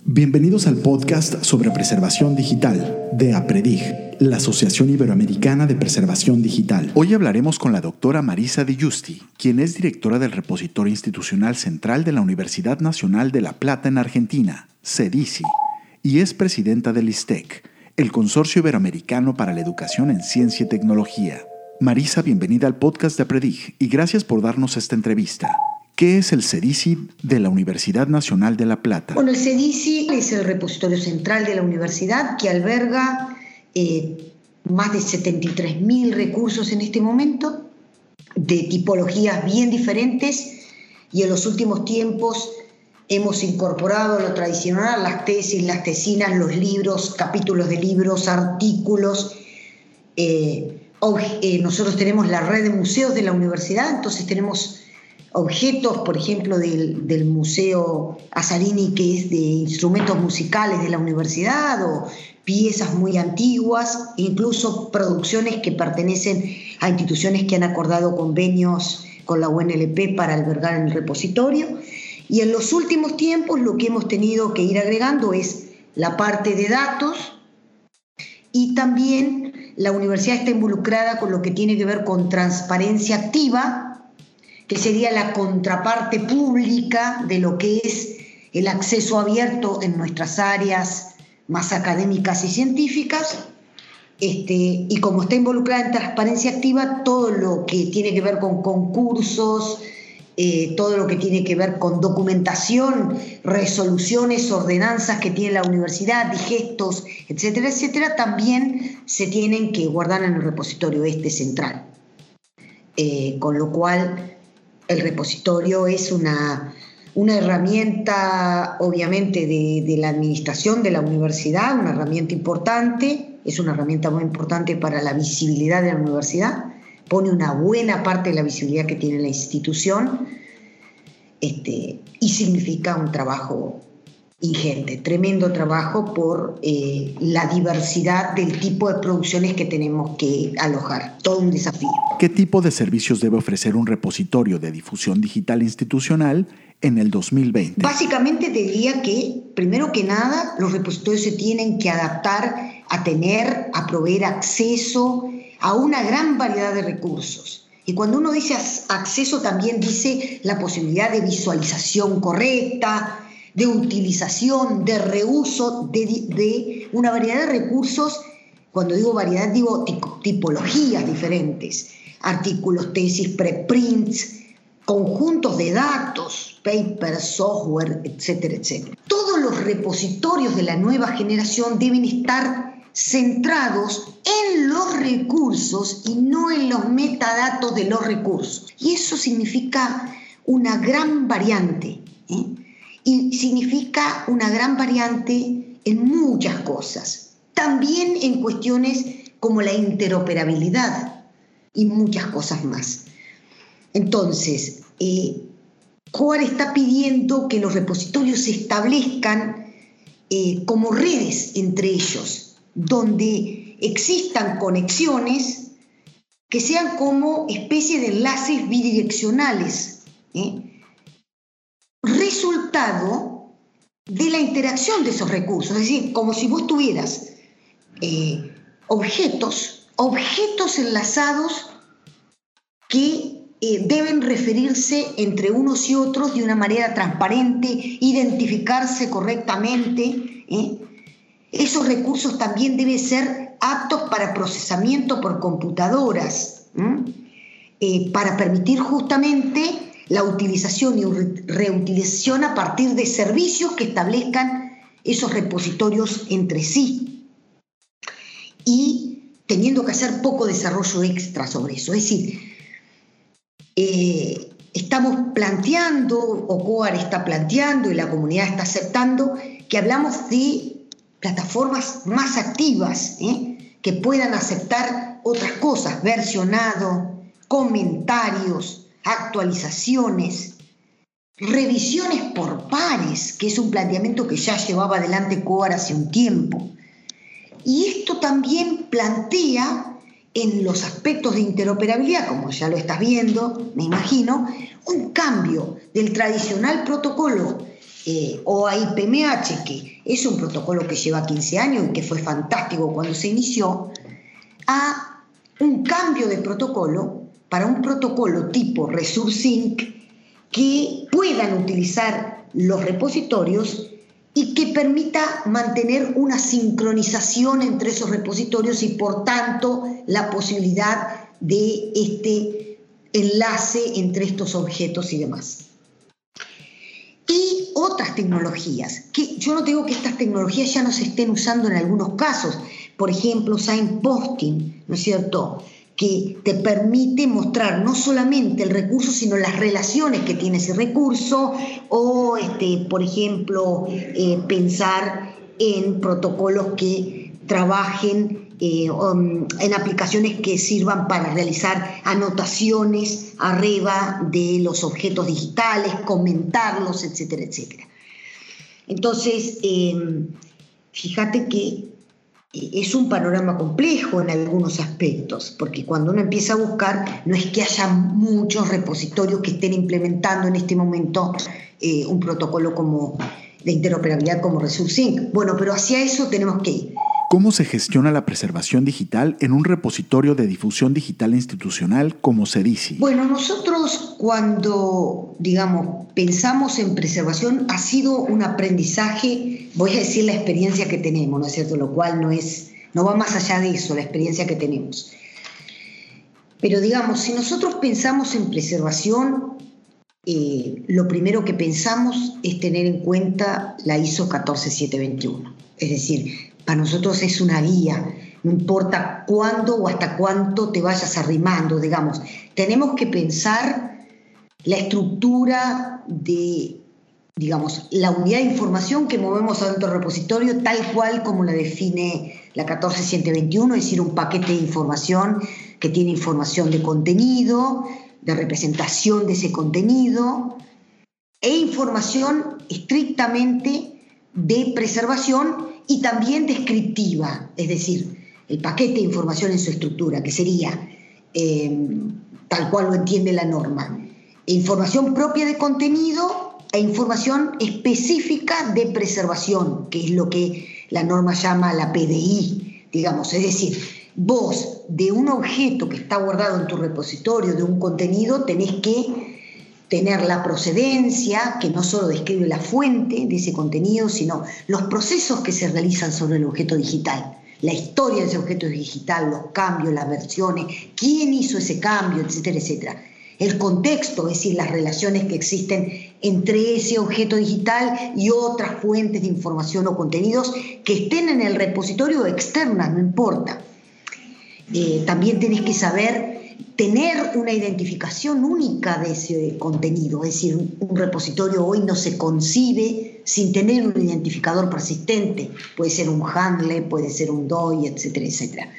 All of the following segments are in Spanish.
Bienvenidos al podcast sobre preservación digital de APREDIG, la Asociación Iberoamericana de Preservación Digital. Hoy hablaremos con la doctora Marisa Di Giusti, quien es directora del Repositorio Institucional Central de la Universidad Nacional de La Plata en Argentina, CEDICI, y es presidenta del ISTEC, el Consorcio Iberoamericano para la Educación en Ciencia y Tecnología. Marisa, bienvenida al podcast de APREDIG y gracias por darnos esta entrevista. ¿Qué es el CEDICI de la Universidad Nacional de La Plata? Bueno, el CEDICI es el repositorio central de la universidad que alberga más de 73.000 recursos en este momento, de tipologías bien diferentes, y en los últimos tiempos hemos incorporado lo tradicional, las tesis, las tesinas, los libros, capítulos de libros, artículos. Nosotros tenemos la red de museos de la universidad, entonces tenemos objetos, por ejemplo, del Museo Azarini, que es de instrumentos musicales de la universidad, o piezas muy antiguas, incluso producciones que pertenecen a instituciones que han acordado convenios con la UNLP para albergar en el repositorio. Y en los últimos tiempos lo que hemos tenido que ir agregando es la parte de datos, y también la universidad está involucrada con lo que tiene que ver con transparencia activa, que sería la contraparte pública de lo que es el acceso abierto en nuestras áreas más académicas y científicas. Y como está involucrada en transparencia activa, todo lo que tiene que ver con concursos, todo lo que tiene que ver con documentación, resoluciones, ordenanzas que tiene la universidad, digestos, etcétera, etcétera, también se tienen que guardar en el repositorio central. Con lo cual el repositorio es una herramienta, obviamente, de la administración de la universidad, una herramienta importante, es una herramienta muy importante para la visibilidad de la universidad, pone una buena parte de la visibilidad que tiene la institución, y significa un trabajo ingente, tremendo trabajo por la diversidad del tipo de producciones que tenemos que alojar, todo un desafío. ¿Qué tipo de servicios debe ofrecer un repositorio de difusión digital institucional en el 2020? Básicamente te diría que, primero que nada, los repositorios se tienen que adaptar a proveer acceso a una gran variedad de recursos. Y cuando uno dice acceso, también dice la posibilidad de visualización correcta, de utilización, de reuso de una variedad de recursos. Cuando digo variedad, digo tipologías diferentes: artículos, tesis, preprints, conjuntos de datos, papers, software, etcétera, etcétera. Todos los repositorios de la nueva generación deben estar centrados en los recursos y no en los metadatos de los recursos. Y eso significa una gran variante, y significa una gran variante en muchas cosas, también en cuestiones como la interoperabilidad y muchas cosas más. Entonces, COAR está pidiendo que los repositorios se establezcan como redes entre ellos, donde existan conexiones que sean como especie de enlaces bidireccionales, resultado de la interacción de esos recursos. Es decir, como si vos tuvieras objetos enlazados que deben referirse entre unos y otros de una manera transparente, identificarse correctamente. Esos recursos también deben ser aptos para procesamiento por computadoras, para permitir justamente la utilización y reutilización a partir de servicios que establezcan esos repositorios entre sí, y teniendo que hacer poco desarrollo extra sobre eso. Es decir, estamos planteando, o COAR está planteando y la comunidad está aceptando, que hablamos de plataformas más activas, que puedan aceptar otras cosas: versionado, comentarios, actualizaciones, revisiones por pares, que es un planteamiento que ya llevaba adelante COAR hace un tiempo. Y esto también plantea, en los aspectos de interoperabilidad, como ya lo estás viendo, me imagino, un cambio del tradicional protocolo OAI-PMH, que es un protocolo que lleva 15 años y que fue fantástico cuando se inició, a un cambio de protocolo para un protocolo tipo ResourceSync que puedan utilizar los repositorios y que permita mantener una sincronización entre esos repositorios y por tanto la posibilidad de este enlace entre estos objetos y demás. Y otras tecnologías, que yo no digo que estas tecnologías ya no se estén usando en algunos casos, por ejemplo signposting, ¿no es cierto?, que te permite mostrar no solamente el recurso, sino las relaciones que tiene ese recurso, o, por ejemplo, pensar en protocolos que trabajen en aplicaciones que sirvan para realizar anotaciones arriba de los objetos digitales, comentarlos, etcétera, etcétera. Entonces, fíjate que es un panorama complejo en algunos aspectos, porque cuando uno empieza a buscar, no es que haya muchos repositorios que estén implementando en este momento un protocolo como de interoperabilidad como ResourceSync. Bueno, pero hacia eso tenemos que ir. ¿Cómo se gestiona la preservación digital en un repositorio de difusión digital institucional como CEDICI? Bueno, nosotros cuando, pensamos en preservación ha sido un aprendizaje, voy a decir la experiencia que tenemos, ¿no es cierto? Lo cual no va más allá de eso, la experiencia que tenemos. Pero si nosotros pensamos en preservación, lo primero que pensamos es tener en cuenta la ISO 14721. Es decir, para nosotros es una guía, no importa cuándo o hasta cuánto te vayas arrimando, tenemos que pensar la estructura de, la unidad de información que movemos adentro del repositorio tal cual como la define la 14721, es decir, un paquete de información que tiene información de contenido, de representación de ese contenido e información estrictamente de preservación y también descriptiva, es decir, el paquete de información en su estructura, que sería, tal cual lo entiende la norma, información propia de contenido e información específica de preservación, que es lo que la norma llama la PDI, es decir, vos de un objeto que está guardado en tu repositorio, de un contenido, tenés que tener la procedencia, que no solo describe la fuente de ese contenido, sino los procesos que se realizan sobre el objeto digital, la historia de ese objeto digital, los cambios, las versiones, quién hizo ese cambio, etcétera, etcétera. El contexto, es decir, las relaciones que existen entre ese objeto digital y otras fuentes de información o contenidos que estén en el repositorio o externas, no importa. También tenés que saber tener una identificación única de ese contenido, es decir, un repositorio hoy no se concibe sin tener un identificador persistente, puede ser un handle, puede ser un DOI, etcétera, etcétera.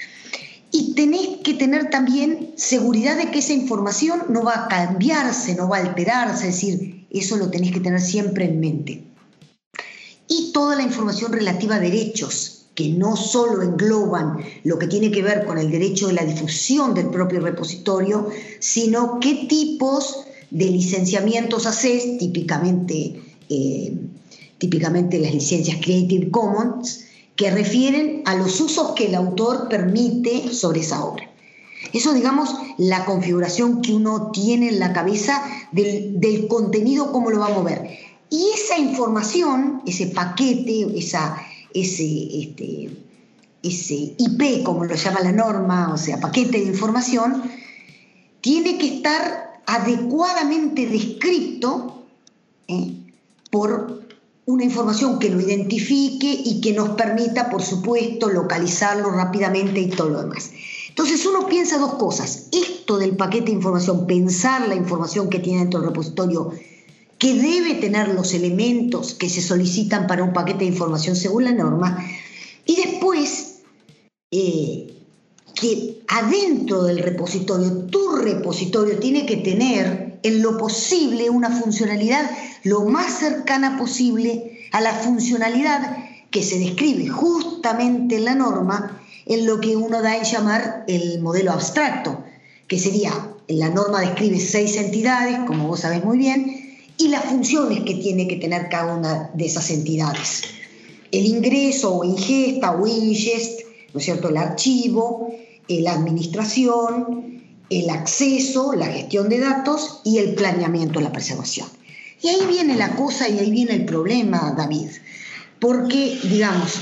Y tenés que tener también seguridad de que esa información no va a cambiarse, no va a alterarse, es decir, eso lo tenés que tener siempre en mente. Y toda la información relativa a derechos, que no solo engloban lo que tiene que ver con el derecho de la difusión del propio repositorio, sino qué tipos de licenciamientos haces, típicamente las licencias Creative Commons, que refieren a los usos que el autor permite sobre esa obra. Eso, la configuración que uno tiene en la cabeza del contenido, cómo lo va a mover. Y esa información, ese paquete, ese IP, como lo llama la norma, o sea, paquete de información, tiene que estar adecuadamente descrito por una información que lo identifique y que nos permita, por supuesto, localizarlo rápidamente y todo lo demás. Entonces uno piensa dos cosas: esto del paquete de información, pensar la información que tiene dentro del repositorio, que debe tener los elementos que se solicitan para un paquete de información según la norma, y después que adentro del repositorio, tu repositorio tiene que tener en lo posible una funcionalidad lo más cercana posible a la funcionalidad que se describe justamente en la norma, en lo que uno da en llamar el modelo abstracto, que sería, en la norma describe 6 entidades, como vos sabés muy bien, y las funciones que tiene que tener cada una de esas entidades. El ingreso o ingesta o ingest, ¿no es cierto?, el archivo, la administración, el acceso, la gestión de datos y el planeamiento de la preservación. Y ahí viene la cosa y ahí viene el problema, David, porque, digamos,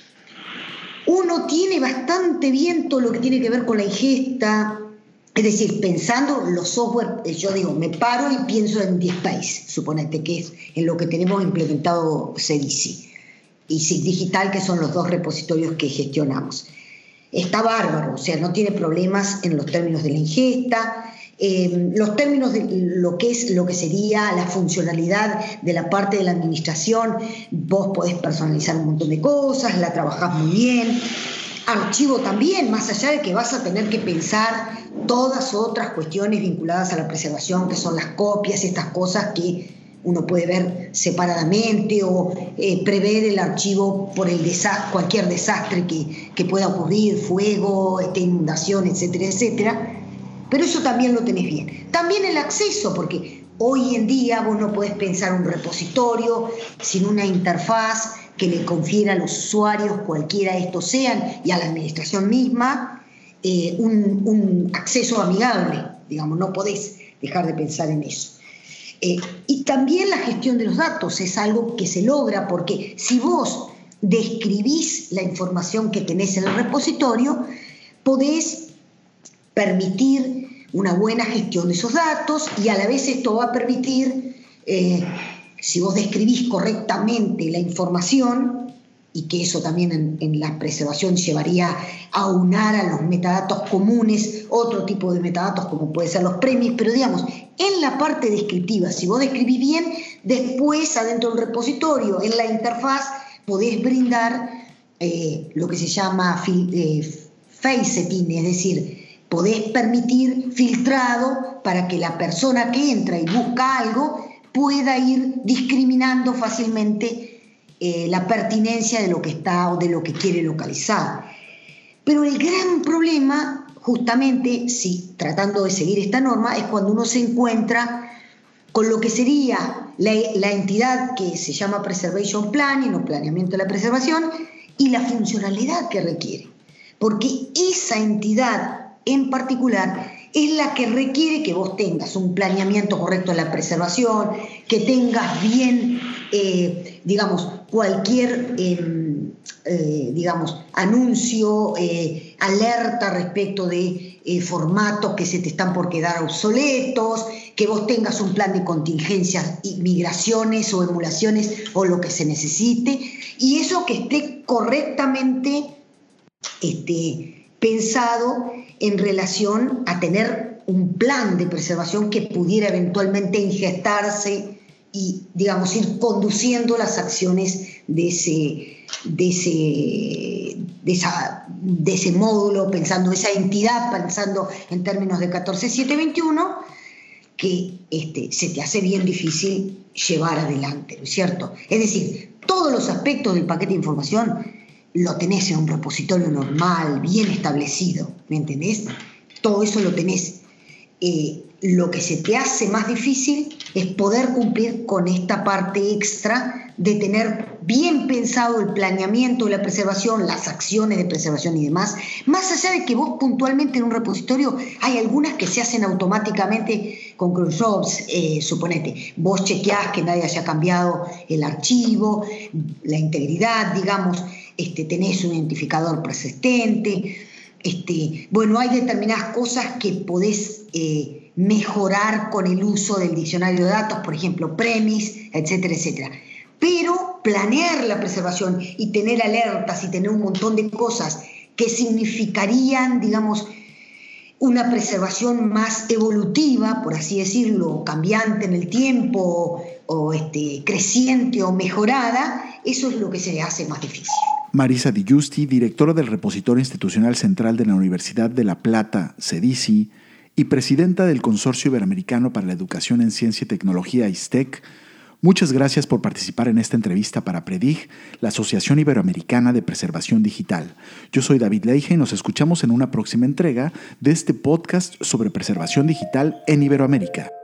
uno tiene bastante bien todo lo que tiene que ver con la ingesta, es decir, pensando los software, yo digo, me paro y pienso en DSpace, suponete que es en lo que tenemos implementado CDC y SIG Digital, que son los dos repositorios que gestionamos. Está bárbaro, o sea, no tiene problemas en los términos de la ingesta, los términos de lo que sería la funcionalidad de la parte de la administración. Vos podés personalizar un montón de cosas, la trabajás muy bien. Archivo también, más allá de que vas a tener que pensar todas otras cuestiones vinculadas a la preservación, que son las copias, estas cosas que uno puede ver separadamente o prever el archivo por el cualquier desastre que pueda ocurrir, fuego, inundación, etcétera, etcétera. Pero eso también lo tenés bien. También el acceso, porque hoy en día vos no podés pensar un repositorio sin una interfaz que le confiera a los usuarios, cualquiera de estos sean, y a la administración misma, un acceso amigable. Digamos, no podés dejar de pensar en eso. Y también la gestión de los datos es algo que se logra, porque si vos describís la información que tenés en el repositorio, podés permitir una buena gestión de esos datos, y a la vez esto va a permitir, si vos describís correctamente la información, y que eso también en la preservación llevaría a aunar a los metadatos comunes otro tipo de metadatos como puede ser los premios, pero digamos, en la parte descriptiva, si vos describís bien, después adentro del repositorio, en la interfaz, podés brindar lo que se llama faceting, es decir, podés permitir filtrado para que la persona que entra y busca algo pueda ir discriminando fácilmente la pertinencia de lo que está o de lo que quiere localizar. Pero el gran problema, justamente, tratando de seguir esta norma, es cuando uno se encuentra con lo que sería la entidad que se llama Preservation Planning o planeamiento de la preservación y la funcionalidad que requiere. Porque esa entidad en particular es la que requiere que vos tengas un planeamiento correcto de la preservación, que tengas bien, cualquier, anuncio, alerta respecto de formatos que se te están por quedar obsoletos, que vos tengas un plan de contingencias y migraciones o emulaciones o lo que se necesite, y eso que esté correctamente pensado en relación a tener un plan de preservación que pudiera eventualmente ingestarse y, digamos, ir conduciendo las acciones de ese módulo, pensando esa entidad, pensando en términos de 14721, que se te hace bien difícil llevar adelante, ¿no es cierto? Es decir, todos los aspectos del paquete de información lo tenés en un repositorio normal, bien establecido, ¿me entendés? Todo eso lo tenés. Lo que se te hace más difícil es poder cumplir con esta parte extra de tener bien pensado el planeamiento de la preservación, las acciones de preservación y demás, más allá de que vos puntualmente en un repositorio hay algunas que se hacen automáticamente con cron jobs, suponete, vos chequeás que nadie haya cambiado el archivo, la integridad, digamos, tenés un identificador persistente, hay determinadas cosas que podés mejorar con el uso del diccionario de datos, por ejemplo, premise, etcétera, etcétera. Pero planear la preservación y tener alertas y tener un montón de cosas que significarían, digamos, una preservación más evolutiva, por así decirlo, cambiante en el tiempo o creciente o mejorada, eso es lo que se hace más difícil. Marisa Di Giusti, directora del Repositorio Institucional Central de la Universidad de La Plata, CDC, y presidenta del Consorcio Iberoamericano para la Educación en Ciencia y Tecnología, ISTEC, muchas gracias por participar en esta entrevista para PREDIG, la Asociación Iberoamericana de Preservación Digital. Yo soy David Leija y nos escuchamos en una próxima entrega de este podcast sobre preservación digital en Iberoamérica.